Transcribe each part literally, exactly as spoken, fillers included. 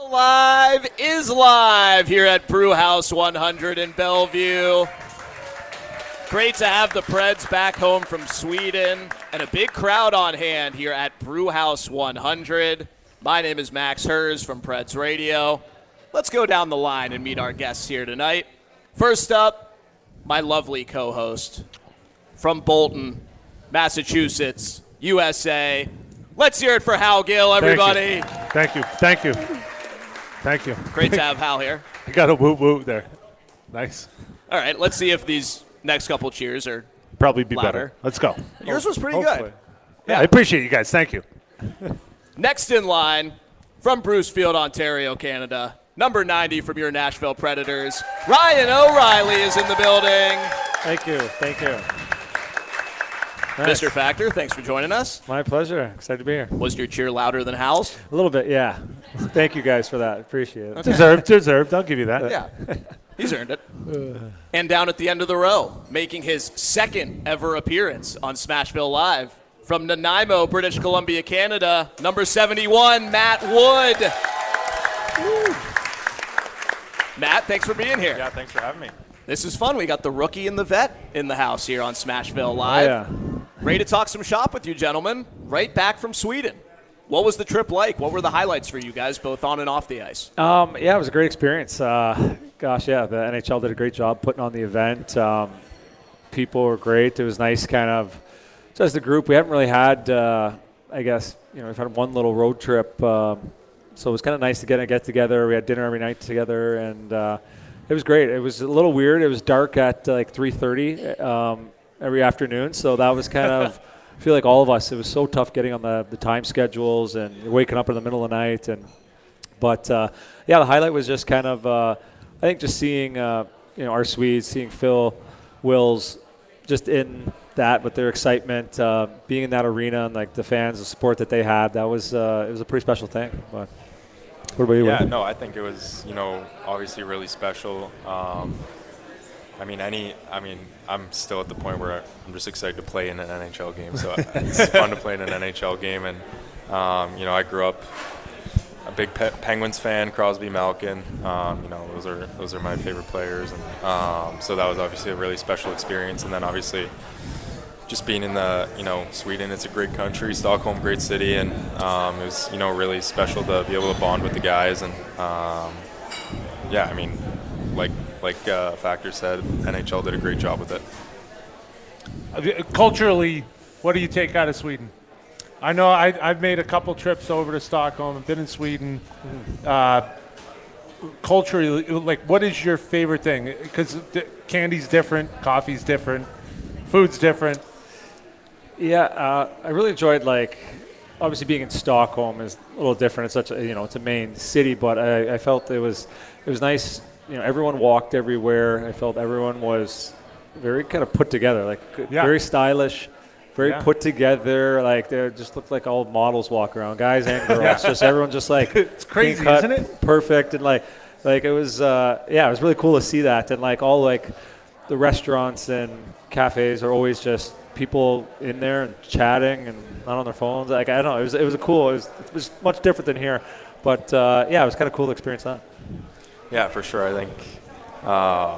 Live is live here at Brewhouse one hundred in Bellevue. Great to have the Preds back home from Sweden and a big crowd on hand here at Brewhouse one hundred. My name is Max Hers from Preds Radio. Let's go down the line and meet our guests here tonight. First up, my lovely co-host from Bolton, Massachusetts, U S A. Let's hear it for Hal Gill, everybody. Thank you. Thank you. Thank you. Thank you. Great to have Hal here. You got a woo woo there. Nice. All right, let's see if these next couple cheers are probably be louder. better. Let's go. Yours was pretty Hopefully. good. Yeah, I appreciate you guys. Thank you. Next in line, from Brucefield, Ontario, Canada, number ninety from your Nashville Predators, Ryan O'Reilly is in the building. Thank you. Thank you. Nice. Mister Factor, thanks for joining us. My pleasure. Excited to be here. Was your cheer louder than Hal's? A little bit, yeah. Thank you guys for that. Appreciate it. Okay. Deserved, deserved. I'll give you that. Yeah, he's earned it. And down at the end of the row, making his second ever appearance on Smashville Live, from Nanaimo, British Columbia, Canada, number seventy-one, Matt Wood. Woo. Matt, thanks for being here. Yeah, thanks for having me. This is fun. We got the rookie and the vet in the house here on Smashville Live. Oh, yeah. Ready to talk some shop with you, gentlemen. Right back from Sweden. What was the trip like? What were the highlights for you guys, both on and off the ice? Um, yeah, it was a great experience. Uh, gosh, yeah, the N H L did a great job putting on the event. Um, people were great. It was nice kind of, just as a group, we haven't really had, uh, I guess, you know, we've had one little road trip. Um, so it was kind of nice to get a get together. We had dinner every night together, and uh, it was great. It was a little weird. It was dark at uh, like three thirty um, every afternoon, so that was kind of, I feel like all of us, it was so tough getting on the, the time schedules and waking up in the middle of the night. And But, uh, yeah, the highlight was just kind of, uh, I think just seeing, uh, you know, our Swedes, seeing Phil, Wills, just in that with their excitement, uh, being in that arena and, like, the fans, the support that they had, that was, uh, it was a pretty special thing. But what about you? Yeah, no, I think it was, you know, obviously really special. Um, I mean, any, I mean, I'm still at the point where I'm just excited to play in an N H L game. So it's fun to play in an N H L game. And, um, you know, I grew up a big Pe- Penguins fan, Crosby, Malkin. Um, you know, those are those are my favorite players. And um, so that was obviously a really special experience. And then obviously just being in the, you know, Sweden, it's a great country, Stockholm, great city. And um, it was, you know, really special to be able to bond with the guys. And, um, yeah, I mean, like, Like uh, Factor said, N H L did a great job with it. Culturally, what do you take out of Sweden? I know I, I've made a couple trips over to Stockholm. I've been in Sweden. Uh, culturally, like, what is your favorite thing? Because candy's different, coffee's different, food's different. Yeah, uh, I really enjoyed, like, obviously being in Stockholm is a little different. It's such a, you know, it's a main city, but I, I felt it was it was nice. You know, everyone walked everywhere. I felt everyone was very kind of put together, like yeah. very stylish, very yeah. put together. Like they just looked like all models walk around, guys and girls. yeah. Just everyone just like it's crazy, cut, isn't it? Perfect and like like it was. Uh, yeah, it was really cool to see that. And like all like the restaurants and cafes are always just people in there and chatting and not on their phones. Like I don't know, it was it was a cool. It was, it was much different than here, but uh, yeah, it was kind of cool to experience that. Yeah, for sure. I think, uh,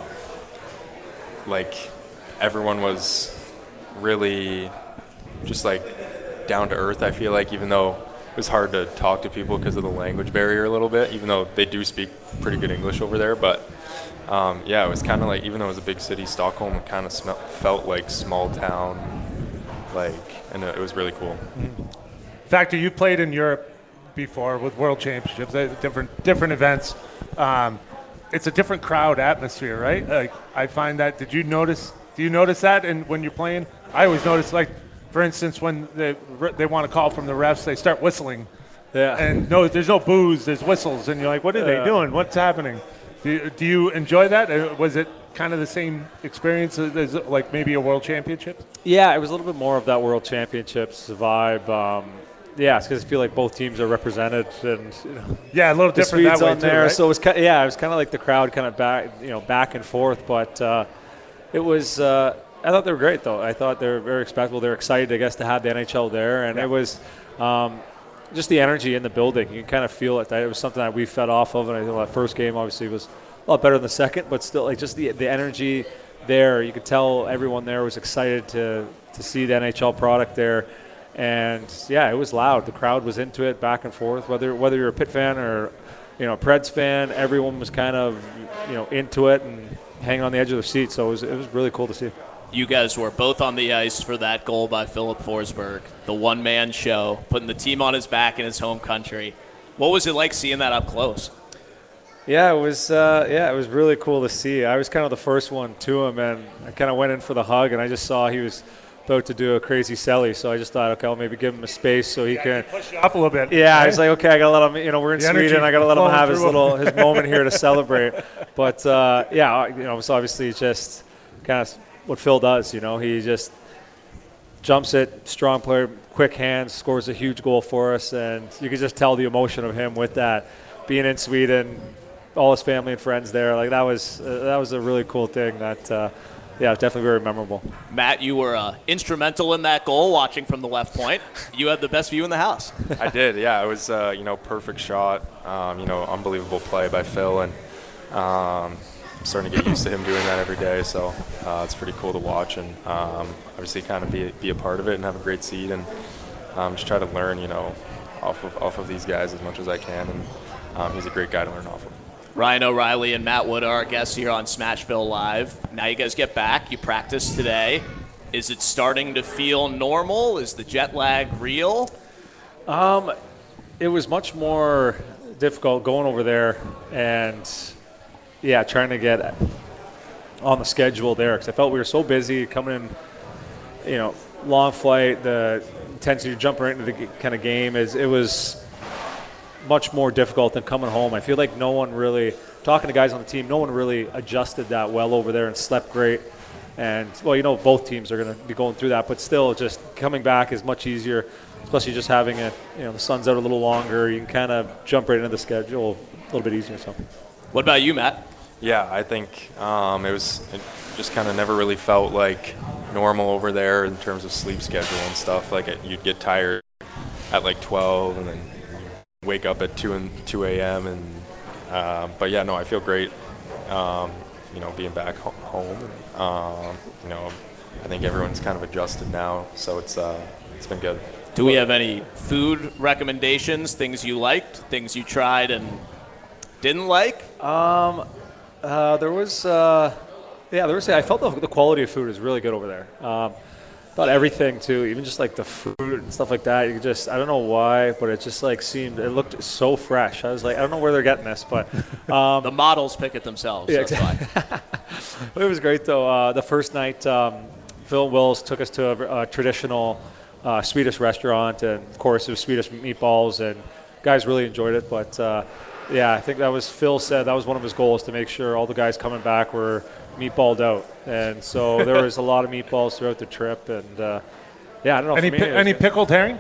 like, everyone was really just, like, down to earth, I feel like, even though it was hard to talk to people because of the language barrier a little bit, even though they do speak pretty good English over there. But, um, yeah, it was kind of like, even though it was a big city, Stockholm kind of smell, felt like small town, like, and it was really cool. Mm-hmm. Factor, you played in Europe before with World Championships, different different events. Um, it's a different crowd atmosphere, right? Like I find that. Did you notice? Do you notice that? And when you're playing, I always notice. Like, for instance, when they they want to call from the refs, they start whistling. Yeah. And no, there's no booze. There's whistles, and you're like, what are they uh, doing? What's happening? Do you, do you enjoy that? Uh, Was it kind of the same experience as, as like maybe a World Championship? Yeah, it was a little bit more of that World Championships vibe. Um, Yeah, it's because I feel like both teams are represented, and you know, yeah, a little the different Swedes that way on too, there. right? So it was kind of, yeah, it was kind of like the crowd kind of back, you know, back and forth. But uh, it was, uh, I thought they were great though. I thought they were very respectful. They were excited, I guess, to have the N H L there, and yeah. it was, um, just the energy in the building. You can kind of feel it. It was something that we fed off of, and I think that first game obviously was a lot better than the second, but still, like just the the energy there. You could tell everyone there was excited to to see the N H L product there, and yeah, it was loud. The crowd was into it, back and forth. Whether whether you're a Pitt fan or you know a Preds fan, everyone was kind of you know into it and hanging on the edge of their seat. So it was it was really cool to see. You guys were both on the ice for that goal by Philip Forsberg, the one-man show, putting the team on his back in his home country. What was it like seeing that up close? Yeah, it was. Uh, yeah, it was really cool to see. I was kind of the first one to him, and I kind of went in for the hug, and I just saw he was about to do a crazy celly, so I just thought, okay, I'll maybe give him a space so he yeah, can push you up a little bit. Yeah, right? I was like, okay, I gotta let him. You know, we're in The Sweden. I gotta let him have his through. little his moment here to celebrate. But uh, yeah, you know, it's obviously just kind of what Phil does. You know, he just jumps it, strong player, quick hands, scores a huge goal for us, and you can just tell the emotion of him with that. Being in Sweden, all his family and friends there, like that was uh, that was a really cool thing. That uh, yeah, definitely very memorable. Matt, you were uh, instrumental in that goal, watching from the left point. You had the best view in the house. I did, yeah. It was, uh, you know, perfect shot. Um, you know, unbelievable play by Phil, and um, I'm starting to get used to him doing that every day. So uh, it's pretty cool to watch, and um, obviously kind of be be a part of it and have a great seat, and um, just try to learn, you know, off of off of these guys as much as I can. And um, he's a great guy to learn off of. Ryan O'Reilly and Matt Wood are our guests here on Smashville Live. Now you guys get back. You practice today. Is it starting to feel normal? Is the jet lag real? Um, it was much more difficult going over there and, yeah, trying to get on the schedule there because I felt we were so busy coming in, you know, long flight, the intensity of jumping right into the kind of game is it was much more difficult than coming home. I feel like no one really, talking to guys on the team, no one really adjusted that well over there and slept great. And, well, you know, both teams are going to be going through that, but still just coming back is much easier, especially just having it, you know, the sun's out a little longer. You can kind of jump right into the schedule a little bit easier. So, what about you, Matt? Yeah, I think um, it was it just kind of never really felt like normal over there in terms of sleep schedule and stuff. Like it, you'd get tired at like twelve and then wake up at two and two a.m. and uh, but yeah, no, I feel great. Um, you know, being back ho- home. Um, you know, I think everyone's kind of adjusted now, so it's uh, it's been good. Do we have any food recommendations? Things you liked, things you tried and didn't like? Um, uh, there was, uh, yeah, there was. I felt the, the quality of food is really good over there. Um, thought everything too, even just like the fruit and stuff like that. You could just, I don't know why, but it just like seemed, it looked so fresh. I was like, I don't know where they're getting this, but um, the models pick it themselves. Yeah, so exactly. It was great though. Uh, the first night, um, Phil Wills took us to a, a traditional uh, Swedish restaurant, and of course it was Swedish meatballs, and guys really enjoyed it. But uh, yeah, I think that was Phil said that was one of his goals, to make sure all the guys coming back were meatballed out, and so there was a lot of meatballs throughout the trip, and uh, yeah, I don't know. Any for me, pi- any pickled herring?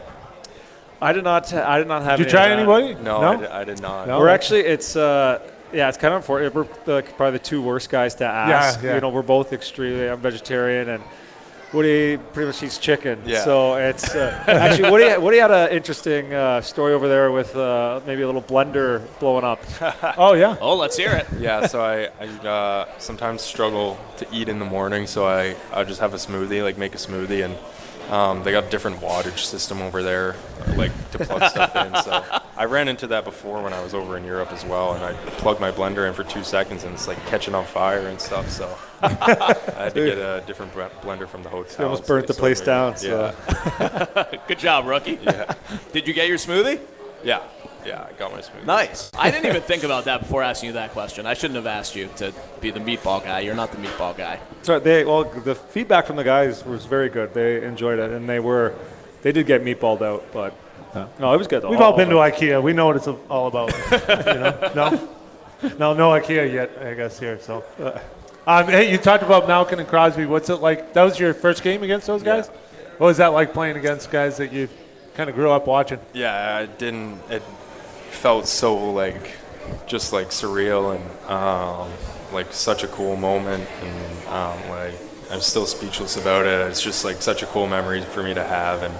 I did not. I did not have. Did you any try of that. anybody? No, No? I, did, I did not. No? We're actually, it's, uh, yeah, it's kind of unfortunate. We're the, probably the two worst guys to ask. Yeah, yeah. You know, we're both extremely, I'm vegetarian, and Woody pretty much eats chicken. Yeah. So it's, uh, actually, Woody, Woody had an interesting uh, story over there with uh, maybe a little blender blowing up. Oh, yeah. Oh, let's hear it. Yeah, so I, I uh, sometimes struggle to eat in the morning, so I, I just have a smoothie, like make a smoothie, and um, they got a different wattage system over there, like to plug stuff in. So I ran into that before when I was over in Europe as well, and I plugged my blender in for two seconds, and it's like catching on fire and stuff. So I had to get a different blender from the hotel. You almost so burnt they the place sold me- down. So. Yeah, Good job, rookie. yeah, Did you get your smoothie? yeah, yeah. I got my smoothie. Nice. I didn't even think about that before asking you that question. I shouldn't have asked you to be the meatball guy. You're not the meatball guy. So they, well, the feedback from the guys was very good. They enjoyed it, and they were, they did get meatballed out, but no, it was good. We've all been to IKEA. We know what it's all about. you know? No? No, no IKEA yet, I guess, here. So, um, hey, you talked about Malkin and Crosby. What's it like? That was your first game against those guys? Yeah. What was that like playing against guys that you kind of grew up watching? Yeah, I didn't. It felt so like, just like surreal and um, like such a cool moment, and um, like I'm still speechless about it. It's just like such a cool memory for me to have, and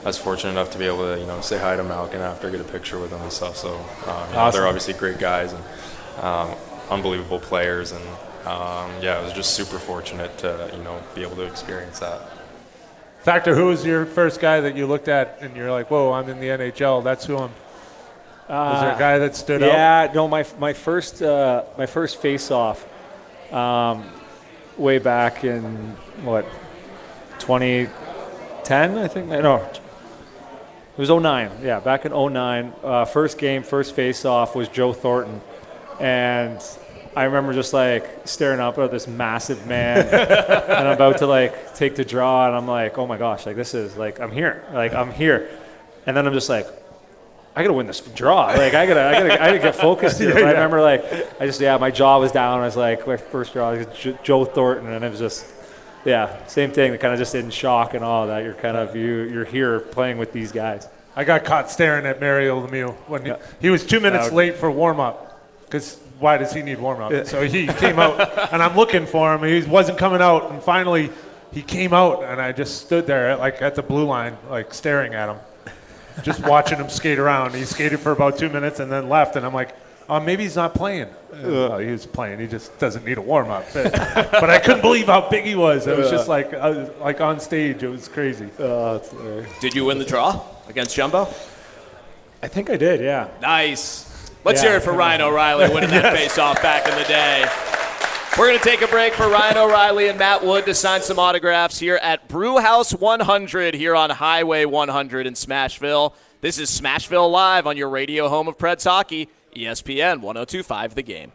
was fortunate enough to be able to, you know, say hi to Malkin after, get a picture with him and stuff. So um, you know, Awesome. they're obviously great guys and um, unbelievable players. And um, yeah, I was just super fortunate to, you know, be able to experience that. Factor, who was your first guy that you looked at and you're like, whoa, I'm in the N H L. That's who I'm. Was there a guy that stood out? Yeah, no, my my first uh, my first face off, um, way back in what, twenty ten, I think. No, it was oh nine. Yeah, back in oh nine. Uh, first game, first face off was Joe Thornton, and I remember just like staring up at this massive man, and I'm about to like take the draw, and I'm like, oh my gosh, like this is like I'm here, like I'm here, and then I'm just like, I gotta win this draw. Like I gotta, I gotta, I gotta get focused here. Yeah, But I yeah. remember, like, I just, yeah, my jaw was down. I was like, my first draw, was J- Joe Thornton, and it was just, yeah, same thing. Kind of just in shock and all that. You're kind of, you, you're here playing with these guys. I got caught staring at Mario Lemieux when he, Yeah. he was two minutes That would- late for warm up. Because why does he need warm up? So he came out, and I'm looking for him. He wasn't coming out, and finally he came out, and I just stood there like at the blue line, like staring at him, just watching him skate around. He skated for about two minutes and then left, and I'm like, oh, maybe he's not playing. Oh, he was playing. He just doesn't need a warm up. But, but I couldn't believe how big he was. It was just like I was, like on stage. It was crazy. Uh, it's, uh, Did you win the draw against Jumbo? I think I did, yeah. Nice. Let's Yeah. hear it for Ryan O'Reilly winning that face-off back in the day. We're going to take a break for Ryan O'Reilly and Matt Wood to sign some autographs here at Brewhouse one hundred here on Highway one hundred in Smashville. This is Smashville Live on your radio home of Preds hockey, E S P N one oh two point five The Game.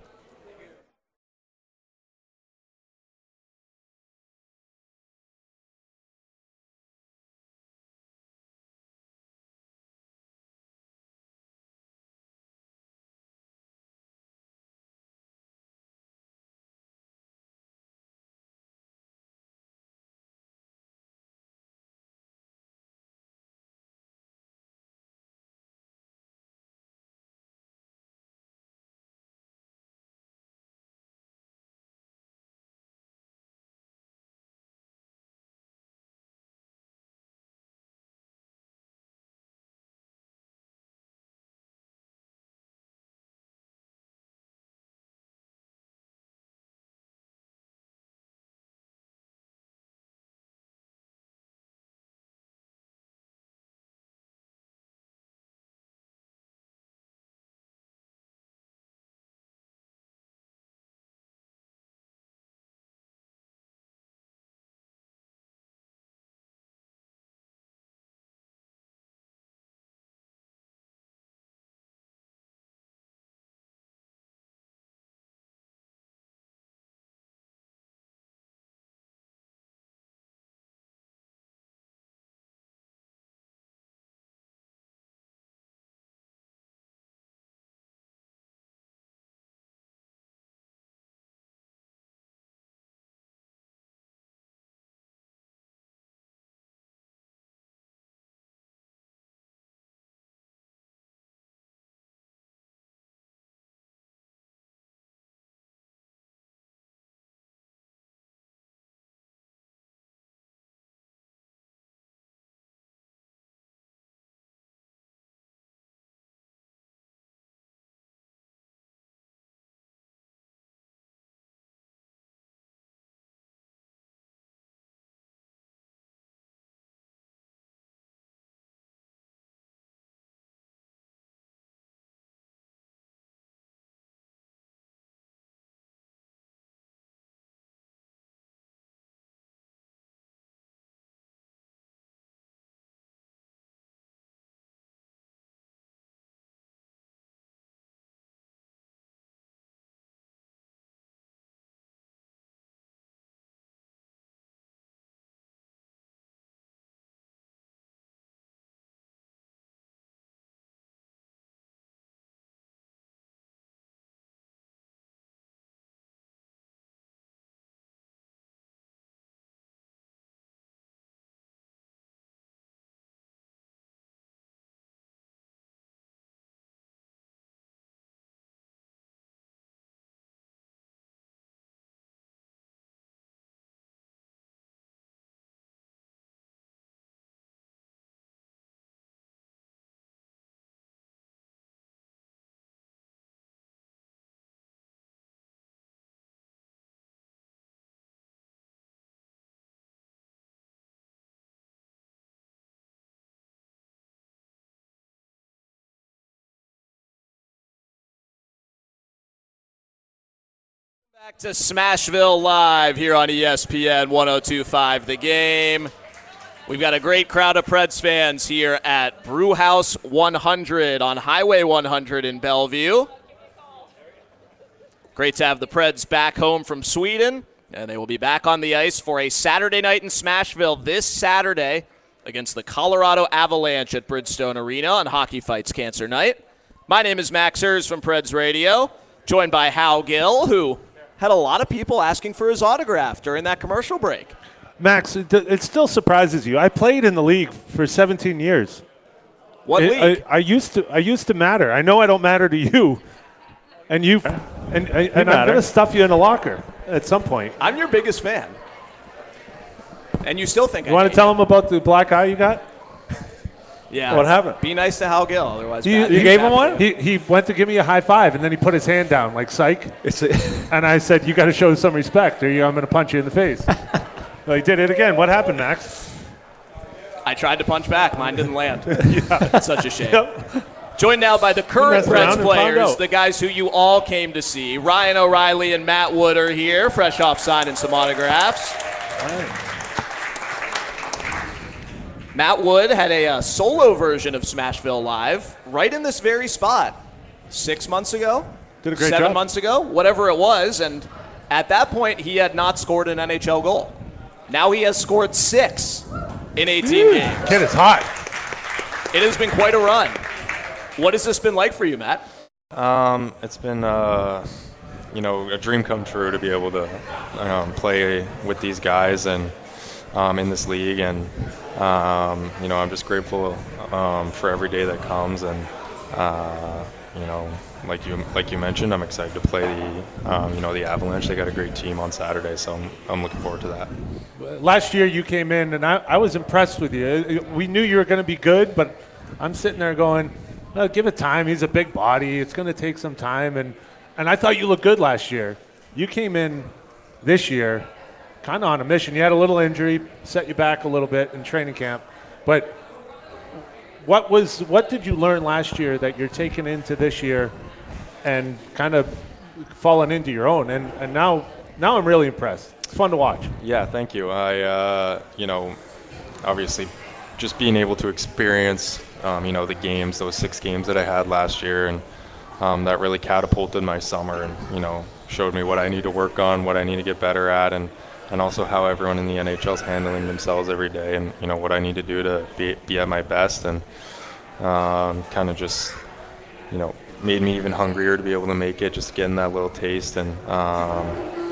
Back to Smashville Live here on E S P N one oh two point five The Game. We've got a great crowd of Preds fans here at Brewhouse one hundred on Highway one hundred in Bellevue. Great to have the Preds back home from Sweden, and they will be back on the ice for a Saturday night in Smashville this Saturday against the Colorado Avalanche at Bridgestone Arena on Hockey Fights Cancer Night. My name is Max Hers from Preds Radio, joined by Hal Gill, who had a lot of people asking for his autograph during that commercial break. Max, it, it still surprises you. I played in the league for seventeen years. What It- league? I, I used to. I used to matter. I know I don't matter to you, and you, and, and, and I'm matter. going to stuff you in a locker at some point. I'm your biggest fan. And you still think You want to tell him about the black eye you got? Yeah. What happened? Be nice to Hal Gill, otherwise. You- bad you things gave him happen one? to him. He he went to give me a high five, and then he put his hand down like psych. It's a, And I said, "You got to show some respect, or you, I'm going to punch you in the face." Well, he did it again. What happened, Max? I tried to punch back. Mine didn't land. Such a shame. Yep. Joined now by the current messed around Preds and found players, out. the guys who you all came to see. Ryan O'Reilly and Matt Wood are here, fresh off signing some autographs. Matt Wood had a uh, solo version of Smashville Live right in this very spot six months ago, Did a great seven job. months ago, whatever it was. And at that point, he had not scored an N H L goal. Now he has scored six in eighteen games. Kid is hot. It has been quite a run. What has this been like for you, Matt? Um, it's been, uh, you know, a dream come true to be able to um, play with these guys and um, in this league, and um, you know, I'm just grateful um, for every day that comes, and uh, you know, like you like you mentioned, I'm excited to play the, um, you know, the Avalanche. They got a great team on Saturday, so I'm, I'm looking forward to that. Last year you came in, and I, I was impressed with you. We knew you were going to be good, but I'm sitting there going, well, give it time. He's a big body. It's going to take some time. And, and I thought you looked good last year. You came in this year kind of on a mission. You had a little injury, set you back a little bit in training camp. But what was what did you learn last year that you're taking into this year and kind of falling into your own? And, and now now I'm really impressed. It's fun to watch. Yeah, thank you. I, uh, you know, obviously just being able to experience, um, you know, the games, those six games that I had last year, and um, that really catapulted my summer and, you know, showed me what I need to work on, what I need to get better at, and, and also how everyone in the N H L is handling themselves every day, and, you know, what I need to do to be, be at my best, and um, kind of just, you know, made me even hungrier to be able to make it, just getting that little taste. And um,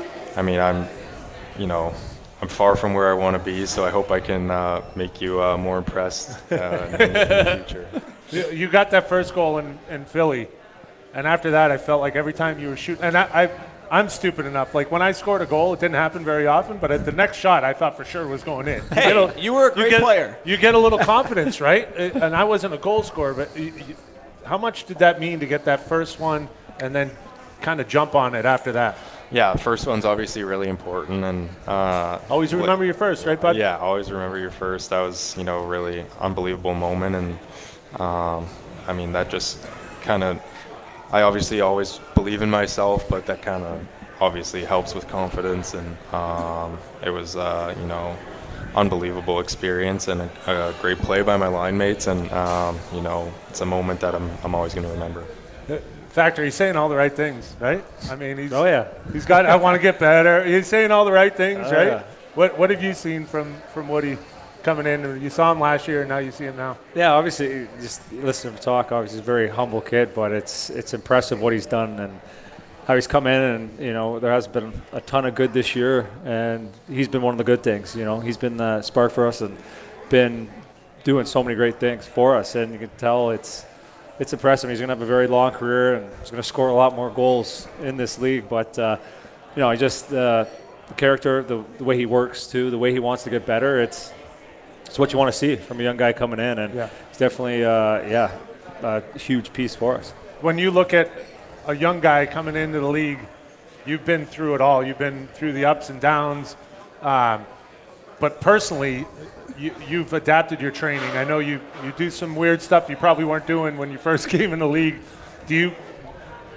I mean, I'm, you know, I'm far from where I want to be, so I hope I can uh, make you uh, more impressed uh, in, in the future. You- You got that first goal in, in Philly, and after that, I felt like every time you were shooting, and I, I, I'm stupid enough. Like when I scored a goal, it didn't happen very often, but at the next shot, I thought for sure was going in. Hey, You get you were a great get, player. You get a little confidence, right? Uh, And I wasn't a goal scorer, but you, you, how much did that mean to get that first one and then kind of jump on it after that? Yeah, first one's obviously really important, and uh, Always remember your first, right, bud? yeah, always remember your first. That was, you know, really unbelievable moment, and um, I mean that just kind of. I obviously always believe in myself, but that kind of obviously helps with confidence, and um, it was, uh, you know, unbelievable experience and a, a great play by my line mates, and um, you know, it's a moment that I'm I'm always going to remember. Factor, he's saying all the right things, right? I mean, he's oh yeah. he's got. I want to get better. He's saying all the right things, Oh, right? yeah. What What have you seen from from Woody coming in? You saw him last year, and now you see him now. Yeah, obviously, just listen to him talk. Obviously, he's a very humble kid, but it's it's impressive what he's done and how he's come in. And you know, there has been a ton of good this year, and he's been one of the good things. You know, he's been the spark for us and been doing so many great things for us. And you can tell it's it's impressive. He's going to have a very long career, and he's going to score a lot more goals in this league. But uh, you know, he just uh, the character, the, the way he works too, the way he wants to get better. It's It's what you want to see from a young guy coming in, and Yeah. it's definitely, uh, yeah, a huge piece for us. When you look at a young guy coming into the league, you've been through it all. You've been through the ups and downs. Um, but personally, you, you've adapted your training. I know you, you do some weird stuff you probably weren't doing when you first came in the league. Do you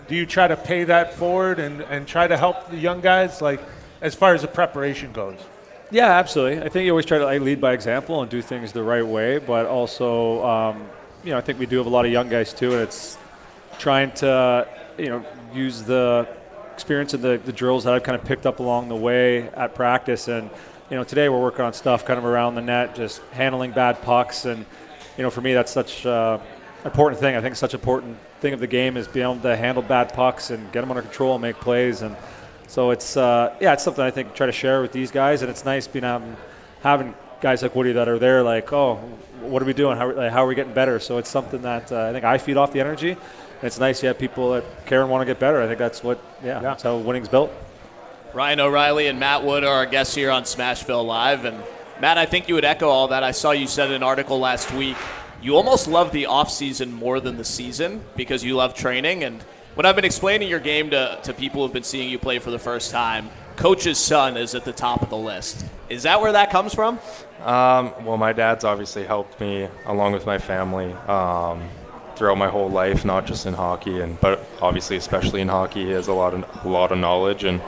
do you try to pay that forward and, and try to help the young guys, like as far as the preparation goes? Yeah, absolutely. I think you always try to like, lead by example and do things the right way, but also, um, you know, I think we do have a lot of young guys too, and it's trying to, you know, use the experience of the, the drills that I've kind of picked up along the way at practice. And, you know, today we're working on stuff kind of around the net, just handling bad pucks. And, you know, for me, that's such an important thing. I think such an important thing of the game is being able to handle bad pucks and get them under control and make plays. And so it's, uh, yeah, it's something I think try to share with these guys. And it's nice being um, having guys like Woody that are there like, oh, what are we doing? How, like, how are we getting better? So it's something that uh, I think I feed off the energy. And it's nice you have people that care and want to get better. I think that's what, yeah, yeah. that's how winning's built. Ryan O'Reilly and Matt Wood are our guests here on Smashville Live. And Matt, I think you would echo all that. I saw you said in an article last week, you almost love the offseason more than the season because you love training. And when I've been explaining your game to, to people who've been seeing you play for the first time, Coach's son is at the top of the list. Is that where that comes from? Um, well, my dad's obviously helped me along with my family um, throughout my whole life, not just in hockey, and but obviously especially in hockey. He has a lot of a lot of knowledge, and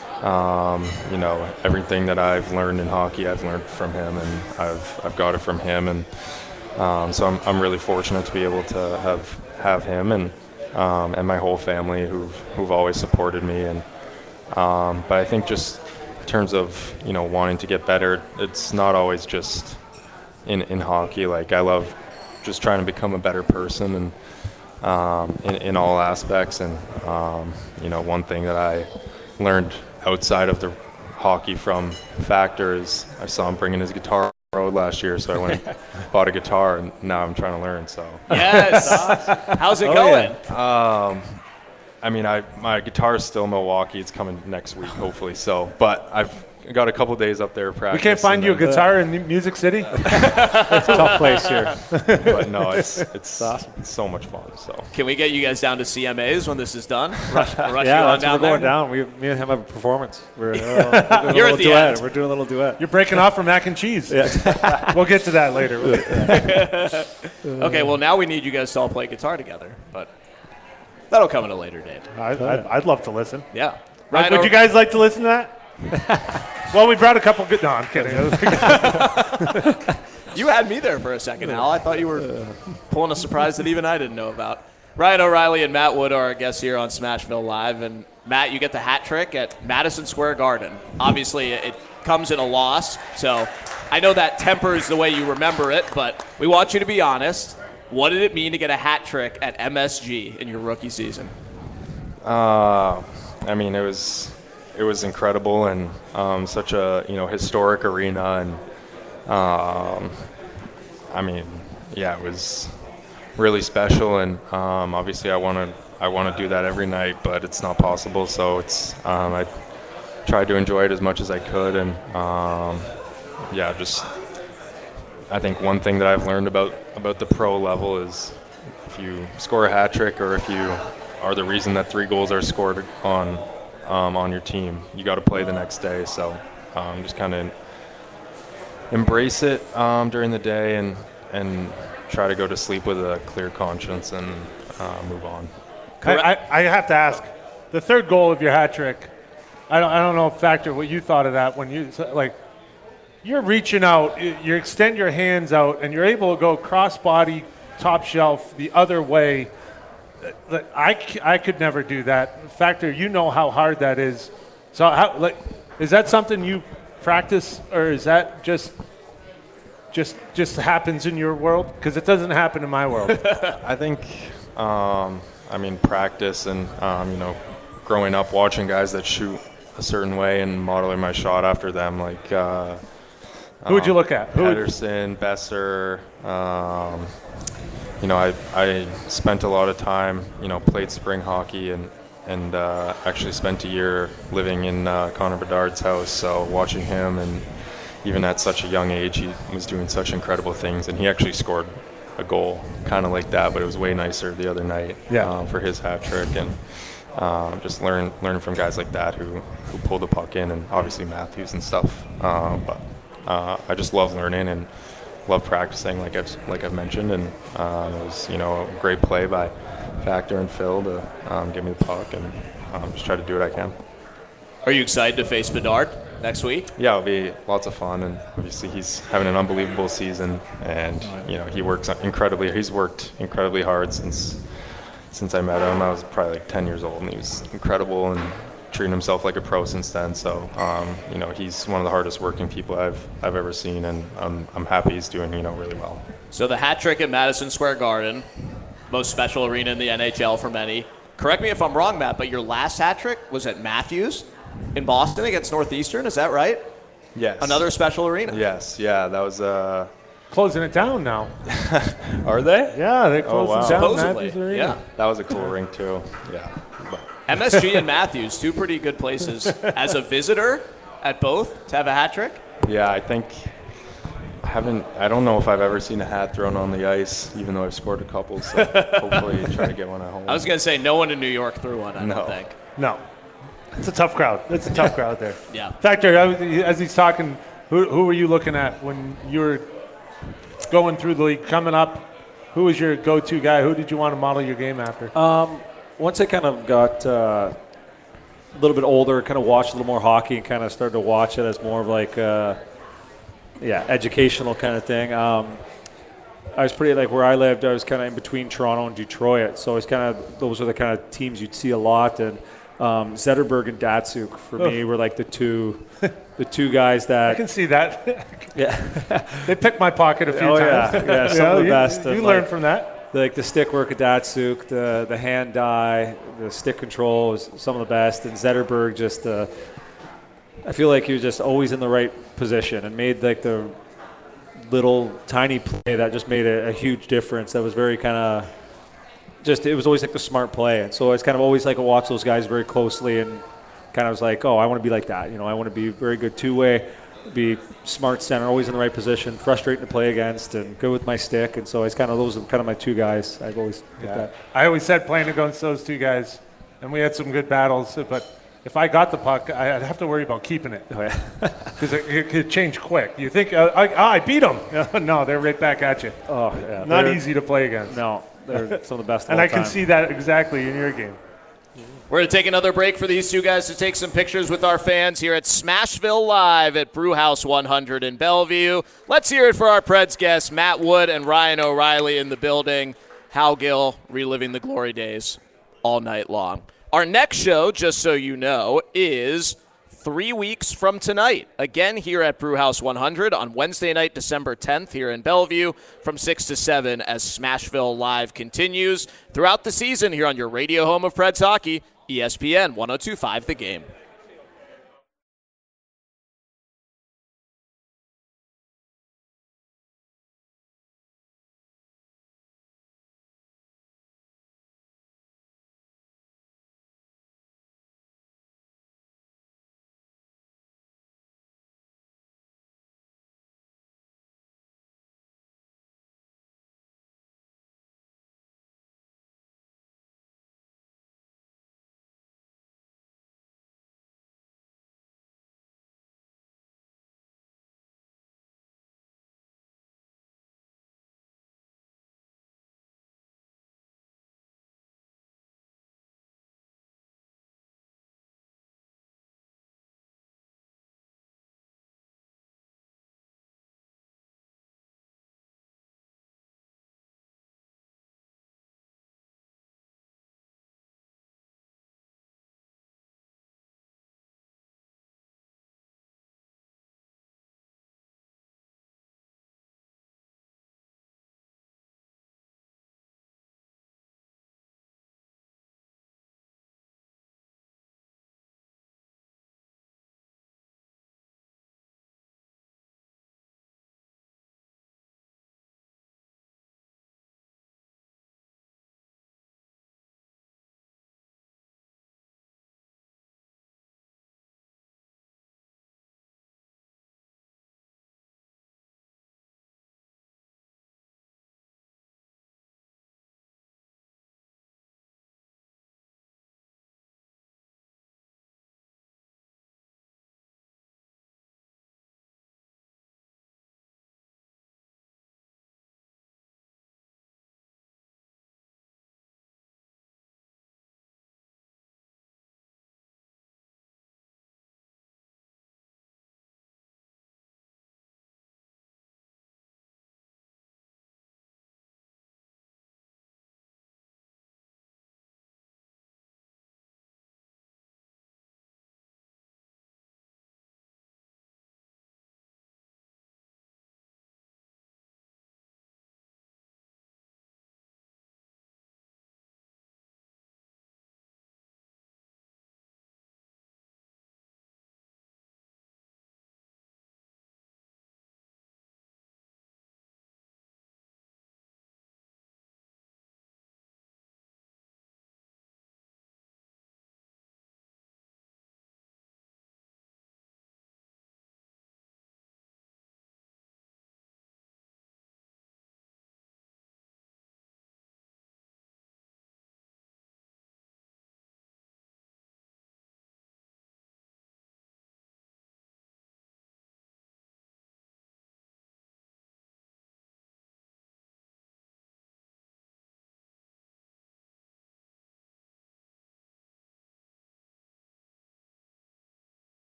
um, you know, everything that I've learned in hockey, I've learned from him, and I've I've got it from him, and um, so I'm I'm really fortunate to be able to have have him and um, and my whole family who've who've always supported me, and um, but I think just in terms of, you know, wanting to get better, it's not always just in in hockey. Like, I love just trying to become a better person and um, in, in all aspects. And, um, you know, one thing that I learned outside of the hockey from Factor is I saw him bringing his guitar on the road last year, so I went and bought a guitar, and now I'm trying to learn. So yes. How's it oh, going? Yeah. Um, I mean, I my guitar is still in Milwaukee. It's coming next week, hopefully. So, but I've got a couple days up there practicing. We can't find you a guitar in Music City? It's a tough place here. But no, it's it's, awesome. it's so much fun. So Can we get you guys down to C M As when this is done? Rush, rush yeah, you on that's down we're going there? down. We, me and him have a performance. We're, uh, we're doing You're a at little the duet. end. We're doing a little duet. You're breaking off from mac and cheese. Yeah. We'll get to that later. Okay, well, now we need you guys to all play guitar together, but that'll come at a later date. I, I'd, I'd love to listen. Yeah. Would, would you guys like to listen to that? Well, we brought a couple good. No, I'm kidding. You had me there for a second, Al. I thought you were pulling a surprise that even I didn't know about. Ryan O'Reilly and Matt Wood are our guests here on Smashville Live. And, Matt, you get the hat trick at Madison Square Garden. Obviously, it comes in a loss, so I know that tempers the way you remember it, but we want you to be honest. What did it mean to get a hat trick at M S G in your rookie season? Uh, I mean, it was it was incredible, and um, such a, you know, historic arena, and um, I mean, yeah, it was really special, and um, obviously I want to I want to do that every night, but it's not possible. So it's um, I tried to enjoy it as much as I could, and um, yeah, just I think one thing that I've learned about about the pro level is if you score a hat trick, or if you are the reason that three goals are scored on um, on your team, you got to play the next day. So um, just kind of embrace it um, during the day, and and try to go to sleep with a clear conscience, and uh, move on. I, I, I have to ask, the third goal of your hat trick, I don't, I don't know, Factor, what you thought of that when you, like, you're reaching out, you extend your hands out, and you're able to go cross-body, top shelf, the other way. I, I could never do that. Factor, you know how hard that is. So, how, like, is that something you practice, or is that just just just happens in your world? Because it doesn't happen in my world. I think, um, I mean, practice and, um, you know, growing up watching guys that shoot a certain way and modeling my shot after them, like uh, who would you look at? Who Pedersen, Besser. Um, you know, I I spent a lot of time, you know, played spring hockey, and and uh, actually spent a year living in uh, Connor Bedard's house. So watching him, and even at such a young age, he was doing such incredible things, and he actually scored a goal kind of like that, but it was way nicer the other night yeah. um, for his hat trick. And um, just learn learn from guys like that who, who pull the puck in, and obviously Matthews and stuff. Uh, but uh, I just love learning and love practicing, like I've like I've mentioned, and um, it was, you know, a great play by Factor and Phil to um, give me the puck and um, just try to do what I can. Are you excited to face Bedard next week? Yeah, it'll be lots of fun, and obviously he's having an unbelievable season, and you know he works incredibly. He's worked incredibly hard since since I met him. I was probably like ten years old, and he was incredible and treating himself like a pro since then. So um, you know he's one of the hardest working people I've I've ever seen, and I'm I'm happy he's doing you know really well. So the hat trick at Madison Square Garden, most special arena in the N H L for many. Correct me if I'm wrong, Matt, but your last hat trick was at Matthews in Boston against Northeastern. Is that right? Yes. Another special arena. Yes. Yeah. That was. Uh, Closing it down now. Are they? Yeah, they're Oh, closing wow. down Supposedly, Matthews Arena. yeah. That was a cool ring too. Yeah. But M S G and Matthews, two pretty good places as a visitor at both to have a hat trick. yeah, I think. I haven't. I don't know if I've ever seen a hat thrown on the ice, even though I've scored a couple. So hopefully, try to get one at home. I was going to say no one in New York threw one, I No. don't think. No. It's a tough crowd. It's a tough crowd there. Yeah. Factor, I was- as he's talking, who, who were you looking at when you were going through the league, coming up? Who was your go-to guy? Who did you want to model your game after? Um, once I kind of got uh, a little bit older, kind of watched a little more hockey and kind of started to watch it as more of like, uh, yeah, educational kind of thing. Um, I was pretty, like where I lived, I was kind of in between Toronto and Detroit. So it's kind of, those are the kind of teams you'd see a lot. And um, Zetterberg and Datsuk for me were like the two, the two guys I that, can see that. yeah, They picked my pocket a few Oh, yeah. times. Yeah, some of the you, best You of, learned like- from that. like the stick work at Datsuk, the the hand die, the stick control was some of the best, and Zetterberg just, uh, I feel like he was just always in the right position and made like the little tiny play that just made a, a huge difference. That was very kind of just, it was always like the smart play, and so it's kind of always like I watch those guys very closely and kind of was like, oh, I want to be like that. You know, I want to be very good two way. Be smart center, always in the right position, frustrating to play against, and good with my stick. And so it's kind of those are kind of my two guys. I've always picked that. I always said playing against those two guys, and we had some good battles, but if I got the puck, I'd have to worry about keeping it Oh, yeah. because it, it could change quick. You think, uh, I, ah, I beat them. No, they're right back at you. Oh, yeah. Not They're- easy to play against. No, they're some of the best. Of And all I can time. see that exactly in your game. We're going to take another break for these two guys to take some pictures with our fans here at Smashville Live at Brewhouse one hundred in Bellevue. Let's hear it for our Preds guests, Matt Wood and Ryan O'Reilly in the building. Hal Gill reliving the glory days all night long. Our next show, just so you know, is three weeks from tonight. Again here at Brewhouse one hundred on Wednesday night, December tenth here in Bellevue from six to seven as Smashville Live continues throughout the season here on your radio home of Preds hockey, E S P N one oh two point five The Game.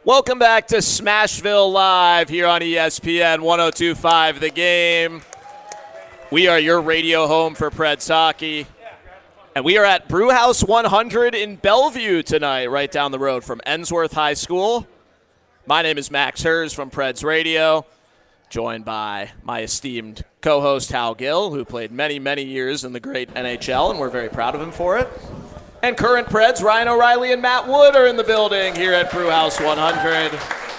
Welcome back to Smashville Live here on E S P N one oh two point five The Game. We are your radio home for Preds hockey. And we are at Brewhouse one hundred in Bellevue tonight, right down the road from Ensworth High School. My name is Max Hers from Preds Radio, joined by my esteemed co-host Hal Gill, who played many, many years in the great N H L, and we're very proud of him for it. And current Preds, Ryan O'Reilly and Matt Wood are in the building here at Brewhouse one hundred.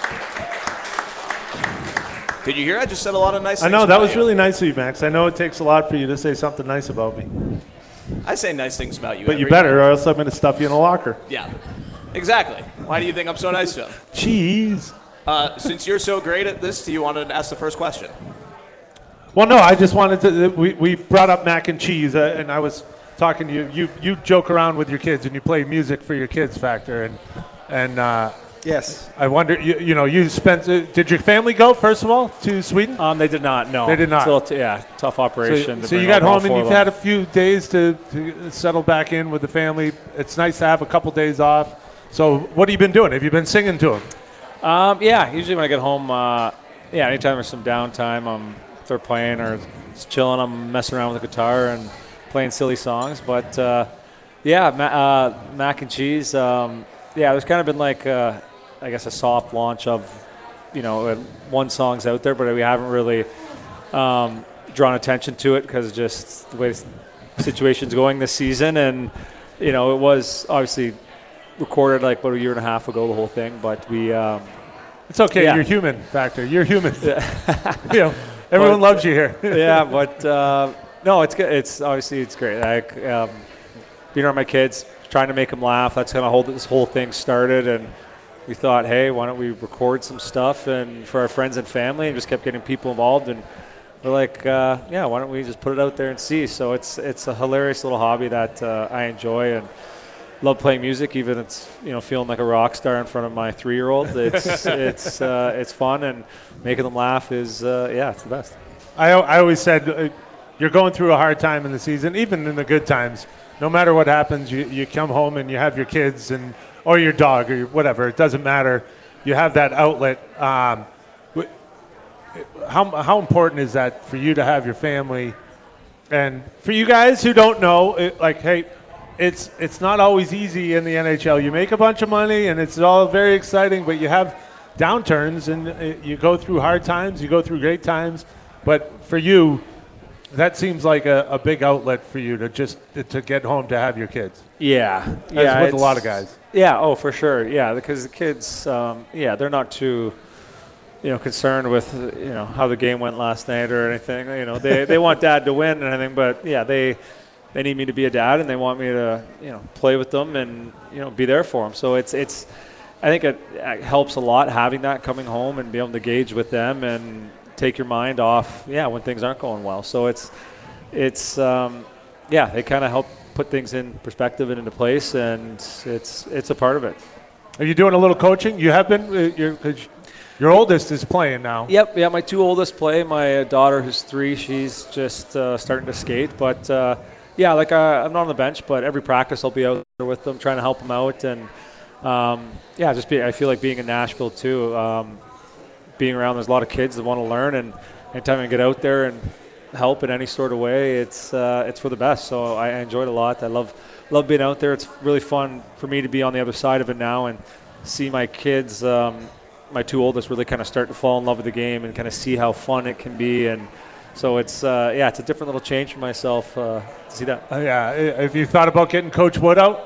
Did you hear? I just said a lot of nice things. I know, that about was you. really nice of you, Max. I know it takes a lot for you to say something nice about me. I say nice things about you. But you every better, day. or else I'm going to stuff you in a locker. Yeah, exactly. Why do you think I'm so nice to him? Cheese. Uh, since you're so great at this, do you want to ask the first question? Well, no, I just wanted to. We, we brought up mac and cheese, uh, and I was talking to you. You you joke around with your kids, and you play music for your kids, Factor, and and uh, Yes. I wonder. You, you know, you spent. Uh, did your family go first of all to Sweden? Um, they did not. No, They did not. It's a little t- yeah, tough operation. So, to so you bring got all home and four you've of them. had a few days to, to settle back in with the family. It's nice to have a couple days off. So what have you been doing? Have you been singing to them? Um, yeah, usually when I get home, uh, yeah, anytime there's some downtime, I'm if they're playing or just chilling, I'm messing around with the guitar and playing silly songs. But uh, yeah, ma- uh, mac and cheese. Um, yeah, there's kind of been like, uh, I guess, a soft launch of, you know, uh, one song's out there, but we haven't really um, drawn attention to it because just the way the situation's going this season. And, you know, it was obviously recorded like about a year and a half ago, the whole thing, but we um, It's okay. Yeah. You're human, Factor. You're human. you know, everyone But- loves you here. yeah, but uh, no, it's good. It's obviously it's great. Like um, being around my kids, trying to make them laugh. That's kind of how this whole thing started, and we thought, hey, why don't we record some stuff and for our friends and family, and just kept getting people involved. And we're like, uh, yeah, why don't we just put it out there and see? So it's it's a hilarious little hobby that uh, I enjoy and love playing music. Even it's you know feeling like a rock star in front of my three-year-old. It's it's uh, it's fun, and making them laugh is uh, yeah, it's the best. I, I always said uh, you're going through a hard time in the season, even in the good times. No matter what happens, you, you come home and you have your kids and or your dog or your whatever. It doesn't matter. You have that outlet. Um, wh- how how important is that for you to have your family? And for you guys who don't know, it, like, hey, it's it's not always easy in the N H L. You make a bunch of money and it's all very exciting, but you have downturns and uh, you go through hard times, you go through great times. But for you, that seems like a, a big outlet for you to just to get home to have your kids. Yeah, As yeah, with a lot it's- of guys. Yeah, oh, for sure. Yeah, because the kids, um, yeah, they're not too, you know, concerned with you know how the game went last night or anything. You know, they they want dad to win and everything, but yeah, they they need me to be a dad and they want me to you know play with them and you know be there for them. So it's it's, I think it, it helps a lot having that coming home and be able to gauge with them and take your mind off, yeah, when things aren't going well. So it's it's um, yeah, they kind of help put things in perspective and into place, and it's it's a part of it. Are you doing a little coaching? You have been. Uh, you're, 'cause your oldest is playing now. Yep, yeah, my two oldest play. My uh, daughter, who's three, she's just uh, starting to skate. But uh, yeah, like uh, I'm not on the bench, but every practice I'll be out there with them, trying to help them out, and um, yeah, just be. I feel like being in Nashville too. Um, being around, there's a lot of kids that want to learn, and anytime I get out there and help in any sort of way, it's uh, it's for the best. So I enjoyed it a lot. I love love being out there. It's really fun for me to be on the other side of it now and see my kids, um, my two oldest, really kind of start to fall in love with the game and kind of see how fun it can be. And so it's uh, yeah, it's a different little change for myself uh, to see that. Uh, yeah. uh, Have you thought about getting Coach Wood out?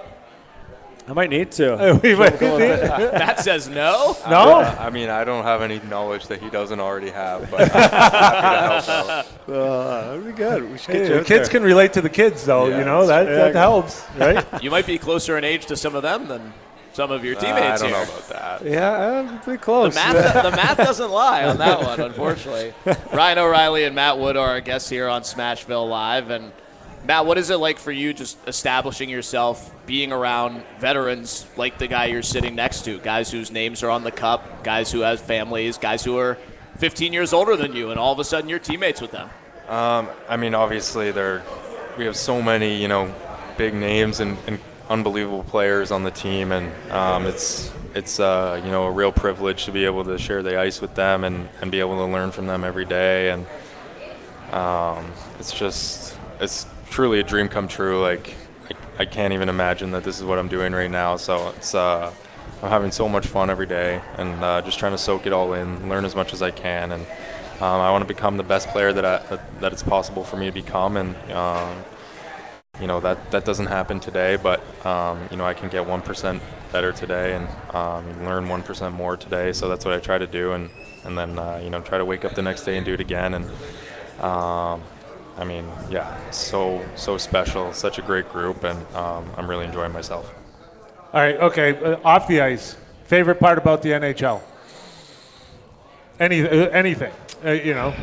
I might need to. We might- Matt says no. no. I mean, I don't have any knowledge that he doesn't already have, but I'm happy to help out. Uh, that'd be good. We should Hey, get you the out kids there. can relate to the kids, though. Yeah, you know that yeah. that helps, right? You might be closer in age to some of them than some of your Uh, teammates I don't here. know about that. Yeah, uh, pretty The close. math, the math doesn't lie on that one, unfortunately. Ryan O'Reilly and Matt Wood are our guests here on Smashville Live. And Matt, what is it like for you just establishing yourself, being around veterans like the guy you're sitting next to, guys whose names are on the cup, guys who have families, guys who are fifteen years older than you, and all of a sudden you're teammates with them? Um, I mean, obviously, there we have so many, you know, big names and, and unbelievable players on the team, and um, it's it's uh, you know a real privilege to be able to share the ice with them and, and be able to learn from them every day. And um, it's just it's truly a dream come true. Like I, I can't even imagine that this is what I'm doing right now. So it's uh, I'm having so much fun every day, and uh, just trying to soak it all in, learn as much as I can, and um, I want to become the best player that I, that, that it's possible for me to become. And um, you know that that doesn't happen today, but um, you know I can get one percent better today, and um, learn one percent more today. So that's what I try to do, and and then uh, you know try to wake up the next day and do it again. And um, I mean, yeah, so so special, such a great group, and um, I'm really enjoying myself. All right, okay, uh, off the ice, favorite part about the N H L? Any, uh, anything, uh, you know.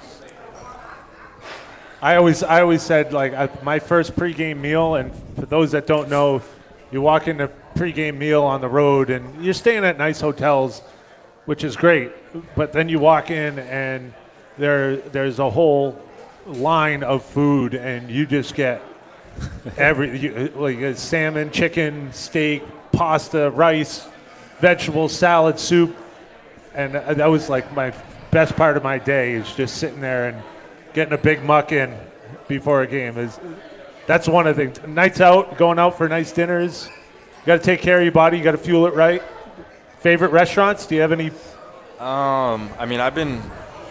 I always I always said, like, uh, my first pregame meal, and for those that don't know, you walk in a pregame meal on the road, and you're staying at nice hotels, which is great, but then you walk in, and there there's a whole line of food, and you just get every you, like uh, salmon, chicken, steak, pasta, rice, vegetables, salad, soup, and uh, that was like my best part of my day, is just sitting there and getting a big muck in before a game. Is that's one of the things. Nights out, going out for nice dinners. You got to take care of your body. You got to fuel it right. Favorite restaurants? Do you have any? Um, I mean, I've been